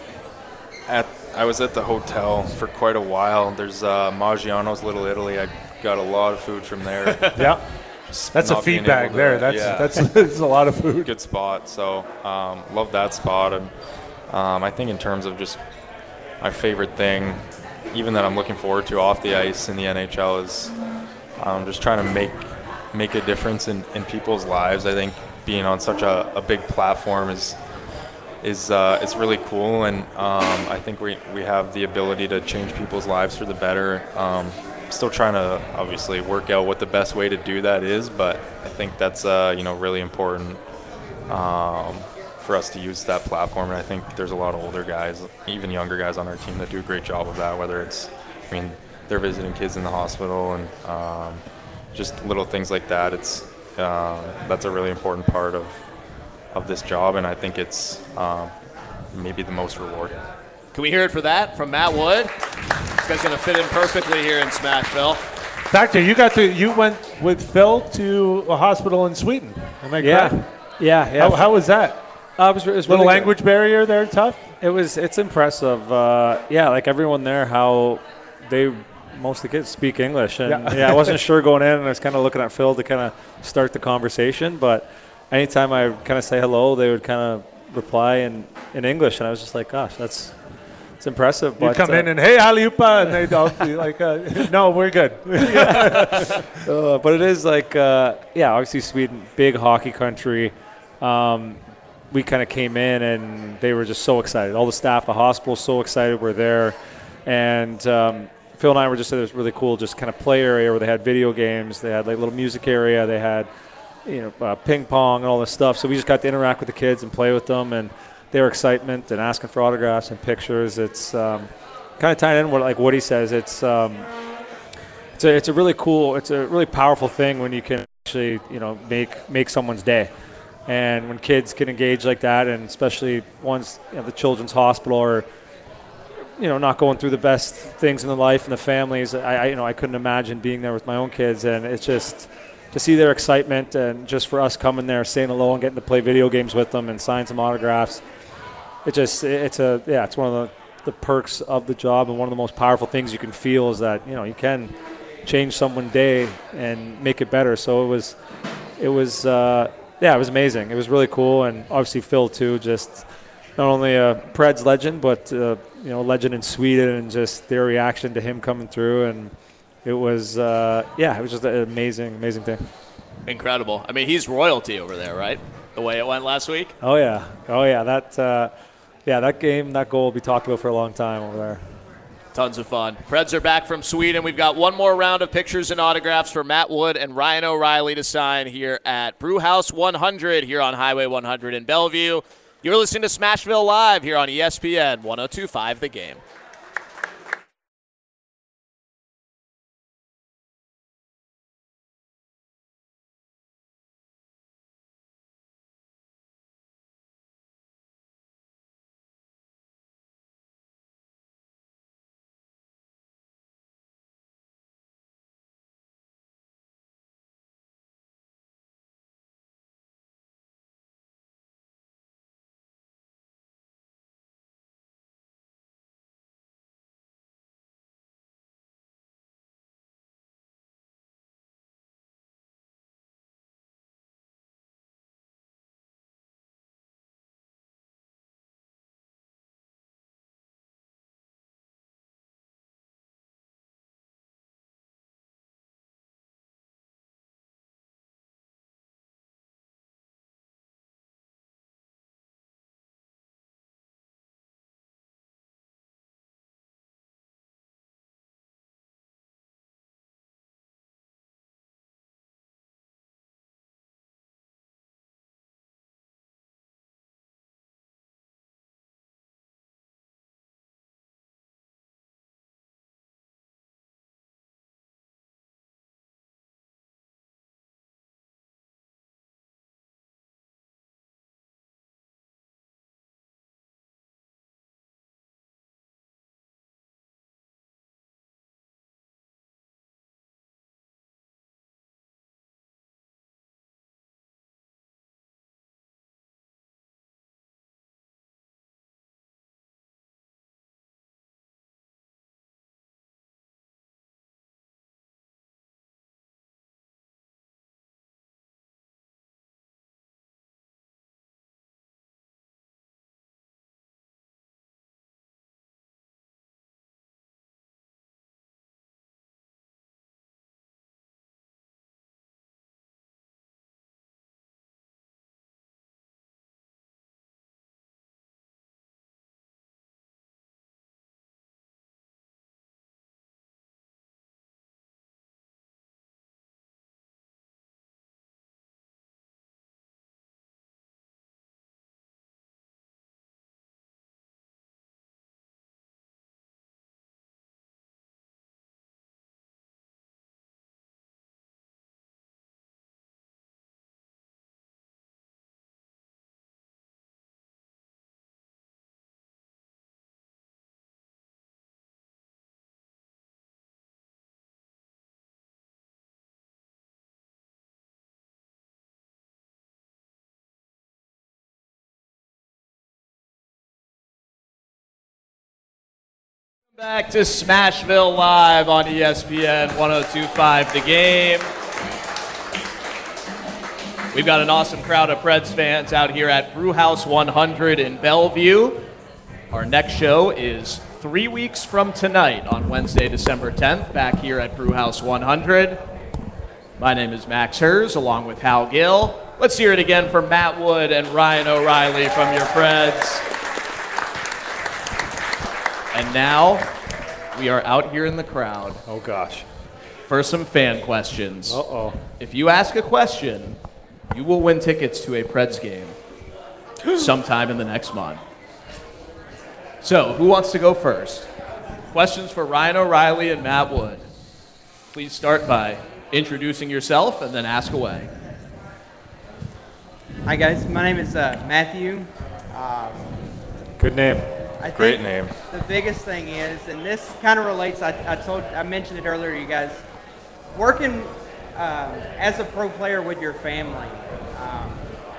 at. I was at the hotel for quite a while. There's uh, Maggiano's Little Italy. I got a lot of food from there. Yeah, Just that's a not being feedback able to- there. That's, yeah. that's that's a lot of food. Good spot. So um, love that spot. And um, I think in terms of just my favorite thing, even that I'm looking forward to off the ice in the N H L, is um, just trying to make make a difference in, in people's lives. I think being on such a, a big platform is is uh, it's really cool, and um, I think we, we have the ability to change people's lives for the better. Um, still trying to obviously work out what the best way to do that is, but I think that's uh, you know really important um, for us to use that platform. And I think there's a lot of older guys, even younger guys on our team that do a great job of that, whether it's, I mean, they're visiting kids in the hospital and um, just little things like that. It's uh, that's a really important part of of this job, and I think it's um, maybe the most rewarding. Can we hear it for that from Matt Wood? This guy's going to fit in perfectly here in Smashville. Doctor, you got to you went with Phil to a hospital in Sweden. Am I Yeah, correct? yeah, yeah. How, how was that? Uh, it was, it was Little really good. language barrier there, tough. It was. It's impressive. Uh, yeah, like everyone there, how they most of the kids speak English, and Yeah. yeah, I wasn't sure going in, and I was kind of looking at Phil to kind of start the conversation. But anytime I kind of say hello, they would kind of reply in, in English, and I was just like, gosh, that's it's impressive. You but, come uh, in and, hey, Aliupa, and they'd all be like, uh, no, we're good. Uh, but it is like, uh, yeah, obviously Sweden, big hockey country. Um, we kind of came in and they were just so excited. All the staff, the hospital, so excited we're there. And um, Phil and I were just at this really cool, just kind of play area where they had video games. They had like a little music area. They had, you know, uh, ping pong and all this stuff. So we just got to interact with the kids and play with them and their excitement and asking for autographs and pictures. It's um, kind of tying in what like Woody says. It's um, it's a it's a really cool, it's a really powerful thing when you can actually, you know, make make someone's day. And when kids can engage like that, and especially ones, you know, the children's hospital or, you know, not going through the best things in their life and the families, I, I you know I couldn't imagine being there with my own kids. And it's just to see their excitement, and just for us coming there, saying hello and getting to play video games with them and sign some autographs. It just it's a yeah it's one of the, the perks of the job, and one of the most powerful things you can feel is that, you know, you can change someone's day and make it better. So it was it was. Uh, Yeah, it was amazing. It was really cool, and obviously Phil too. Just not only a Preds legend, but uh, you know, legend in Sweden, and just their reaction to him coming through, and it was uh, yeah, it was just an amazing, amazing thing. Incredible. I mean, he's royalty over there, right? The way it went last week. Oh yeah, oh yeah, that uh, yeah, that game, that goal will be talked about for a long time over there. Tons of fun. Preds are back from Sweden. We've got one more round of pictures and autographs for Matt Wood and Ryan O'Reilly to sign here at Brewhouse one hundred here on Highway one hundred in Bellevue. You're listening to Smashville Live here on E S P N one oh two point five The Game. Back to Smashville Live on E S P N one oh two point five The Game. We've got an awesome crowd of Preds fans out here at Brewhouse one hundred in Bellevue. Our next show is three weeks from tonight on Wednesday, December tenth, back here at Brewhouse one hundred. My name is Max Hers, along with Hal Gill. Let's hear it again for Matt Wood and Ryan O'Reilly from your Preds. And now, we are out here in the crowd Oh, gosh. for some fan questions. Uh-oh. If you ask a question, you will win tickets to a Preds game sometime in the next month. So, who wants to go first? Questions for Ryan O'Reilly and Matt Wood. Please start by introducing yourself and then ask away. Hi guys, my name is uh, Matthew. Um, Good name. I Great think name. The biggest thing is, and this kind of relates. I, I told, I mentioned it earlier, you guys, working um, as a pro player with your family. Um,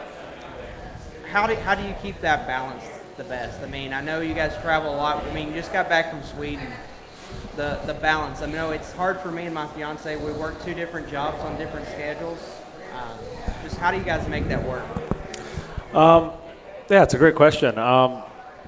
how do how do you keep that balance the best? I mean, I know you guys travel a lot. I mean, you just got back from Sweden. The the balance. I know it's hard for me and my fiance. We work two different jobs on different schedules. Um, just how do you guys make that work? Um, yeah, it's a great question. Um,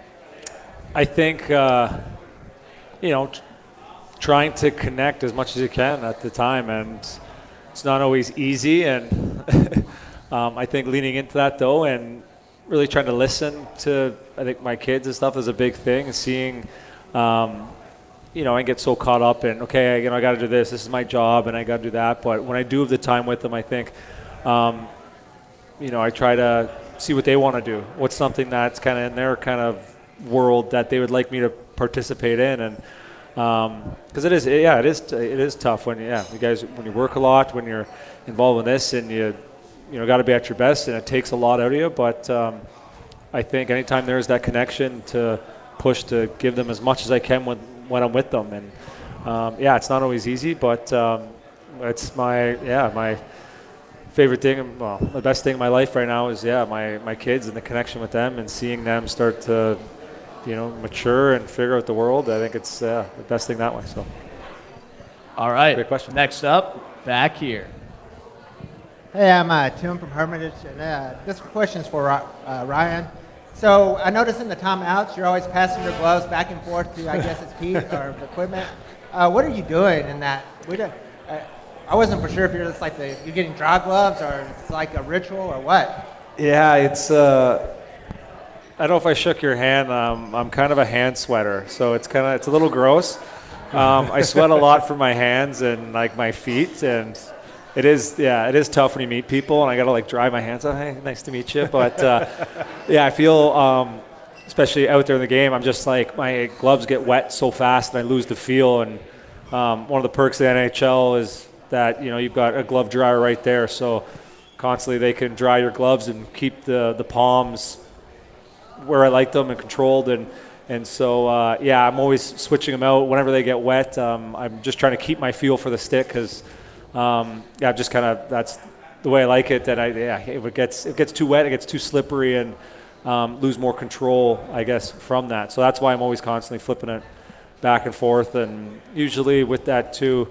I think, uh, you know, t- trying to connect as much as you can at the time, and it's not always easy. And um, I think leaning into that, though, and really trying to listen to, I think, my kids and stuff is a big thing. And seeing, um, you know, I get so caught up in, okay, you know, I got to do this. This is my job, and I got to do that. But when I do have the time with them, I think, um, you know, I try to see what they want to do. What's something that's kind of in their kind of world that they would like me to participate in, and because um, it is, yeah, it is, it is tough when, yeah, you guys, when you work a lot, when you're involved in this, and you, you know, got to be at your best, and it takes a lot out of you. But um, I think anytime there is that connection to push to give them as much as I can when when I'm with them, and um, yeah, it's not always easy, but um, it's my, yeah, my favorite thing, well, the best thing in my life right now is, yeah, my my kids and the connection with them, and seeing them start to, you know, mature and figure out the world. I think it's uh, the best thing that way. So, All right. Great question. Next up, back here. Hey, I'm uh, Tim from Hermitage, and uh, this question is for uh, Ryan. So I noticed in the timeouts, you're always passing your gloves back and forth to, I guess it's Pete or the equipment. Uh, what are you doing in that? We don't, uh, I wasn't for sure if you're just like the, you're getting dry gloves or it's like a ritual or what. yeah, it's. Uh, I don't know if I shook your hand. Um, I'm kind of a hand sweater, so it's kind of it's a little gross. Um, I sweat a lot from my hands and like my feet, and it is yeah, it is tough when you meet people, and I gotta like dry my hands. Oh, hey, nice to meet you. But uh, yeah, I feel, um, especially out there in the game, I'm just like my gloves get wet so fast, and I lose the feel. And um, one of the perks of the N H L is that, you know, you've got a glove dryer right there, so constantly they can dry your gloves and keep the the palms where I like them and controlled, and and so uh, yeah, I'm always switching them out whenever they get wet. Um, I'm just trying to keep my feel for the stick, because um, yeah, just kind of that's the way I like it. That I yeah, if it gets if it gets too wet, it gets too slippery, and um, lose more control, I guess, from that. So that's why I'm always constantly flipping it back and forth, and usually with that too,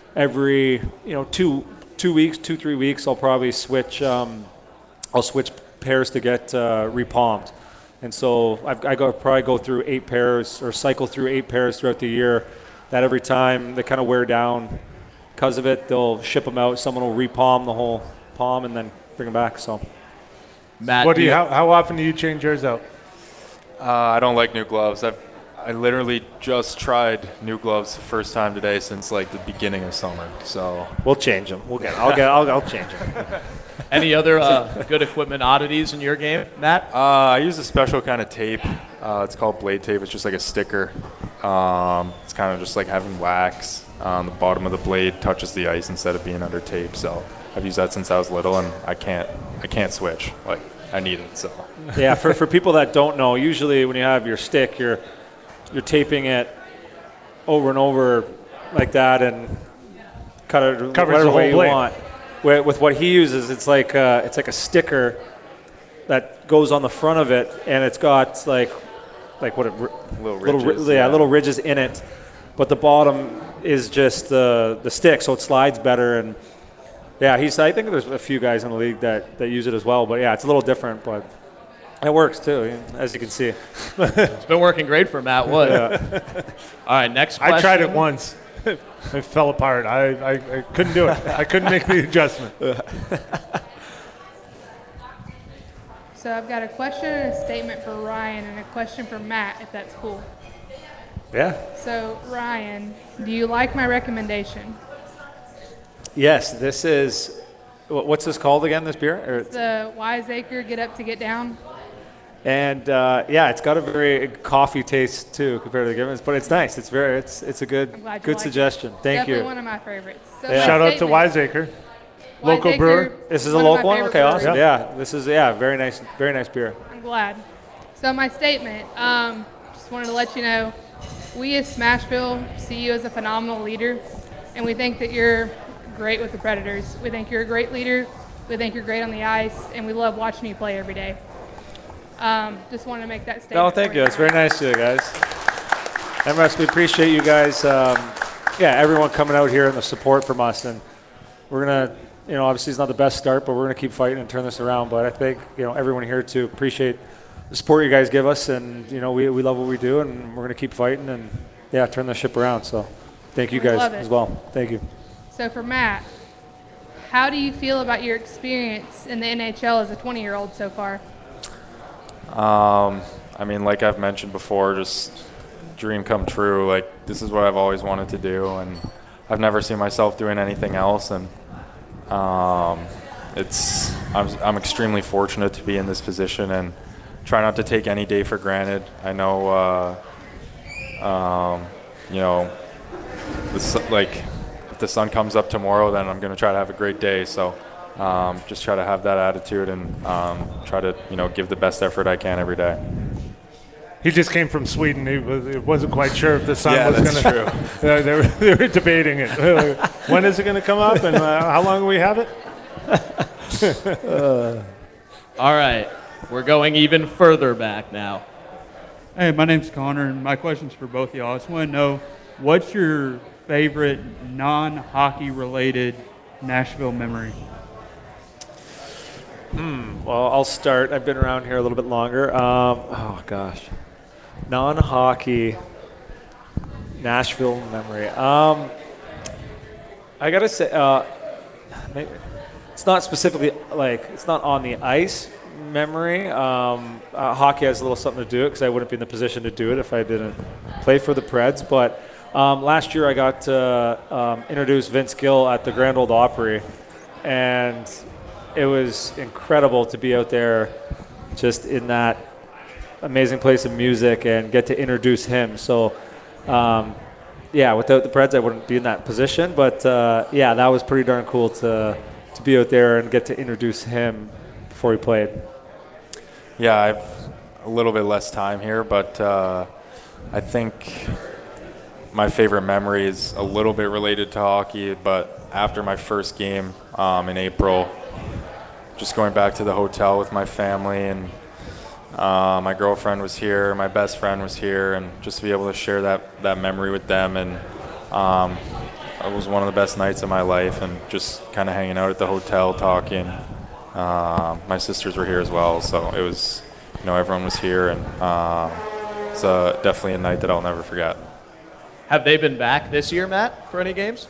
every you know two two weeks, two three weeks, I'll probably switch. Um, I'll switch pairs to get uh, repalmed. And so I've, I go probably go through eight pairs or cycle through eight pairs throughout the year. That every time they kind of wear down because of it, they'll ship them out. Someone will repalm the whole palm and then bring them back. So, Matt, What do you? How, how often do you change yours out? Uh, I don't like new gloves. I've I literally just tried new gloves the first time today since like the beginning of summer. So we'll change them. We'll get. I'll get. I'll, I'll change them. Any other uh, good equipment oddities in your game, Matt? uh, I use a special kind of tape. Uh, it's called blade tape. It's just like a sticker. Um, it's kind of just like having wax on the bottom of the blade touches the ice instead of being under tape. So I've used that since I was little, and I can't I can't switch. Like I need it. So Yeah, for for people that don't know, usually when you have your stick, you're you're taping it over and over like that, and cut it Covers whatever the way whole you blade. want. Where, with what he uses, it's like uh, it's like a sticker that goes on the front of it, and it's got like like what it, Little little, ridges, ri- yeah, yeah. little ridges in it, but the bottom is just the the stick, so it slides better. And yeah, he's. I think there's a few guys in the league that, that use it as well. But yeah, it's a little different, but it works too, as you can see. It's been working great for Matt Wood. Yeah. All right, next question. I tried it once. It fell apart. I, I, I couldn't do it. I couldn't make the adjustment. So I've got a question and a statement for Ryan and a question for Matt, if that's cool. Yeah. So Ryan, do you like my recommendation? Yes, this is. wh- What's this called again? This beer? Or It's the Wiseacre Get Up to Get Down. And uh, yeah, it's got a very coffee taste too compared to the Gibbons, but it's nice. It's very, it's it's a I'm good glad you good like suggestion. it. Thank Definitely you. one of my favorites. So Yeah. my Shout out to statement- Wiseacre, local Wiseacre, brewer. This is a one of my local one. favorite Okay, awesome. breweries. Yeah, this is yeah, very nice, very nice beer. I'm glad. So my statement, um, just wanted to let you know, we as Smashville see you as a phenomenal leader, and we think that you're great with the Predators. We think you're a great leader. We think you're great on the ice, and we love watching you play every day. Um, just wanted to make that statement. No, thank for you. That's very nice of you guys. M R S, we appreciate you guys. Um, yeah, everyone coming out here and the support from us, and we're gonna, you know, obviously it's not the best start, but we're gonna keep fighting and turn this around. But I think you know everyone here to appreciate the support you guys give us, and you know we we love what we do, and we're gonna keep fighting and yeah, turn the ship around. So thank you We guys love it. as well. Thank you. So for Matt, how do you feel about your experience in the N H L as a twenty-year-old so far? Um, I mean, like I've mentioned before, just dream come true. Like, this is what I've always wanted to do, and I've never seen myself doing anything else. And um, it's I'm I'm extremely fortunate to be in this position, and try not to take any day for granted. I know, uh, um, you know, the, su- like if the sun comes up tomorrow, then I'm gonna try to have a great day. So. Um, just try to have that attitude and um, try to, you know, give the best effort I can every day. He just came from Sweden. He, was, he wasn't quite sure if the sun Yeah, was that's going to. Uh, they, were, they were debating it. When is it going to come up, and uh, how long will we have it? All right, we're going even further back now. Hey, my name's Connor, and my question's for both of y'all. I just want to know, what's your favorite non-hockey related Nashville memory? Well, I'll start. I've been around here a little bit longer. Um, oh gosh, non-hockey Nashville memory. Um, I gotta say, uh, maybe, it's not specifically like it's not on the ice memory. Um, uh, hockey has a little something to do it because I wouldn't be in the position to do it if I didn't play for the Preds. But um, last year I got to um, introduce Vince Gill at the Grand Ole Opry, and it was incredible to be out there just in that amazing place of music and get to introduce him. So, um, yeah, without the Preds, I wouldn't be in that position. But, uh, yeah, that was pretty darn cool to, to be out there and get to introduce him before he played. Yeah, I've a little bit less time here, but uh, I think my favorite memory is a little bit related to hockey. But after my first game um, in April, just going back to the hotel with my family, and uh, my girlfriend was here, my best friend was here, and just to be able to share that, that memory with them. And um, it was one of the best nights of my life, and just kind of hanging out at the hotel talking. Uh, my sisters were here as well, so it was, you know, everyone was here, and uh, it's uh, definitely a night that I'll never forget. Have they been back this year, Matt, for any games?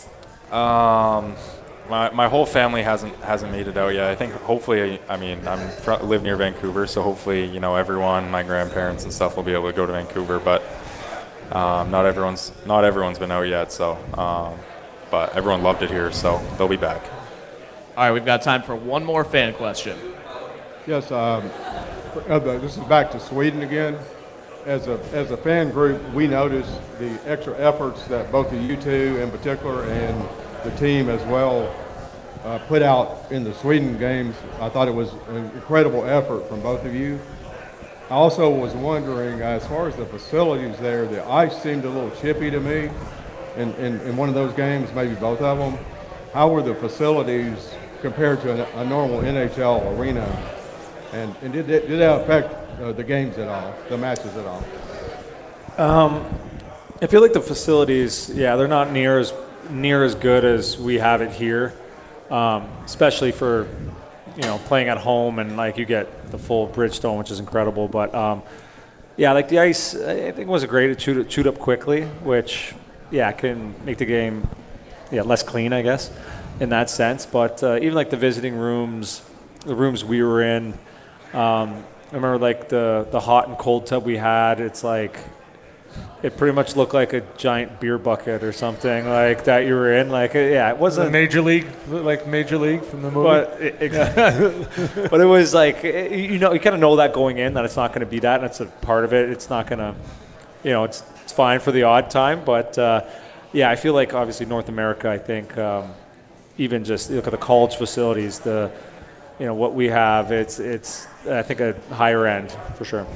Um, My, my whole family hasn't hasn't made it out yet. I think hopefully, I mean, I'm fr- live near Vancouver, so hopefully, you know, everyone, my grandparents and stuff, will be able to go to Vancouver. But um, not everyone's not everyone's been out yet. So, um, but everyone loved it here, so they'll be back. All right, we've got time for one more fan question. Yes, um, uh, this is back to Sweden again. As a as a fan group, we noticed the extra efforts that both of you two in particular and the team as well uh, put out in the Sweden games. I thought it was an incredible effort from both of you. I also was wondering, uh, as far as the facilities there, the ice seemed a little chippy to me in, in, in one of those games, maybe both of them. How were the facilities compared to a, a normal N H L arena? And, and did, that, did that affect uh, the games at all, the matches at all? Um, I feel like the facilities, yeah, they're not near as near as good as we have it here, um, especially for, you know, playing at home, and like you get the full Bridgestone, which is incredible. But um, yeah, like the ice, I think was great. It chewed, chewed up quickly, which yeah, can make the game yeah less clean, I guess, in that sense. But uh, even like the visiting rooms, the rooms we were in, um, I remember like the the hot and cold tub we had. It's like it pretty much looked like a giant beer bucket or something like that you were in. Like, yeah, it wasn't Major League, like Major League from the movie. But it, it, but it was like, you know, you kind of know that going in that it's not going to be that, and it's a part of it. It's not going to, you know, it's it's fine for the odd time, but uh, yeah, I feel like obviously North America. I think um, even just look at the college facilities, the you know what we have. It's it's I think a higher end for sure.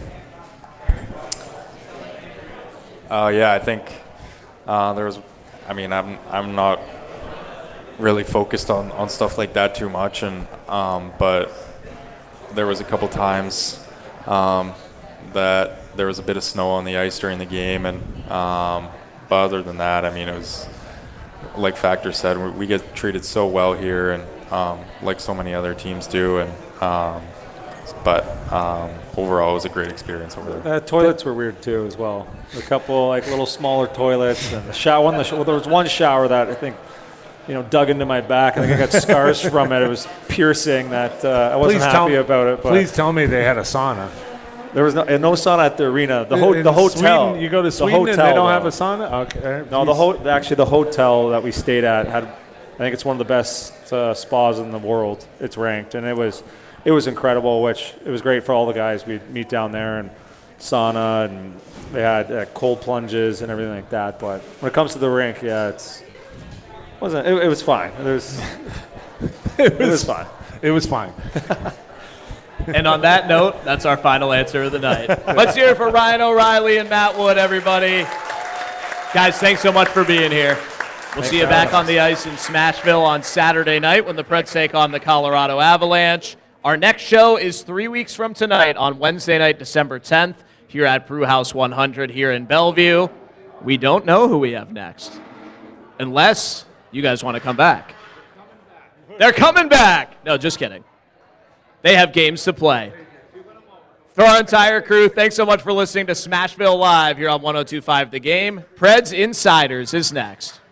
Uh, yeah, I think uh, there was. I mean, I'm I'm not really focused on, on stuff like that too much, and um, but there was a couple times um, that there was a bit of snow on the ice during the game, and um, but other than that, I mean, it was like Factor said, we, we get treated so well here, and um, like so many other teams do, and. Um, But um, overall, it was a great experience over there. The toilets were weird too, as well. A couple like little smaller toilets, and the shower. One, the sh- well, there was one shower that I think, you know, dug into my back. I think I got scars from it. It was piercing. That uh, I wasn't please happy tell, about it. But please tell me they had a sauna. There was no, no sauna at the arena. The, ho- In the hotel. Sweden, you go to the Sweden hotel, and they don't though. have a sauna. Okay. No, the ho- actually the hotel that we stayed at had. I think it's one of the best uh, spas in the world. It's ranked, and it was. It was incredible, which it was great for all the guys. We'd meet down there and sauna, and they had uh, cold plunges and everything like that. But when it comes to the rink, yeah, it's wasn't. It, it was fine. It was. it, was it was fine. It was fine. And on that note, that's our final answer of the night. Let's hear it for Ryan O'Reilly and Matt Wood, everybody. Guys, thanks so much for being here. We'll Thanks see you for back having on the ice in Smashville on Saturday night when the Preds take on the Colorado Avalanche. Our next show is three weeks from tonight on Wednesday night, December tenth, here at Brewhouse one hundred here in Bellevue. We don't know who we have next, unless you guys want to come back. They're coming back. No, just kidding. They have games to play. For our entire crew, thanks so much for listening to Smashville Live here on one oh two point five The Game. Preds Insiders is next.